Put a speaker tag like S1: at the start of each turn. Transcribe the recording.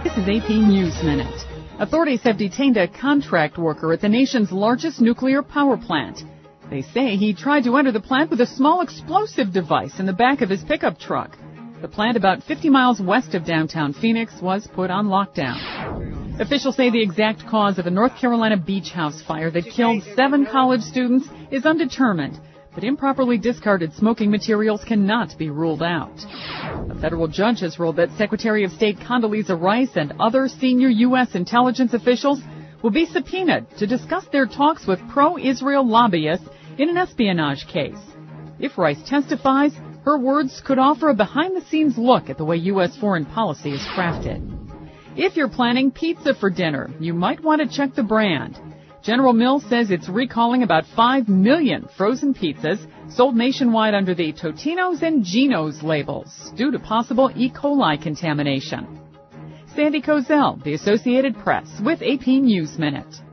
S1: This is AP News Minute. Authorities have detained a contract worker at the nation's largest nuclear power plant. They say he tried to enter the plant with a small explosive device in the back of his pickup truck. The plant, about 50 miles west of downtown Phoenix, was put on lockdown. Officials say the exact cause of a North Carolina beach house fire that killed 7 college students is undetermined, but improperly discarded smoking materials cannot be ruled out. A federal judge has ruled that Secretary of State Condoleezza Rice and other senior U.S. intelligence officials will be subpoenaed to discuss their talks with pro-Israel lobbyists in an espionage case. If Rice testifies, her words could offer a behind-the-scenes look at the way U.S. foreign policy is crafted. If you're planning pizza for dinner, you might want to check the brand. General Mills says it's recalling about 5 million frozen pizzas sold nationwide under the Totino's and Geno's labels due to possible E. coli contamination. Sandy Kozel, The Associated Press, with AP News Minute.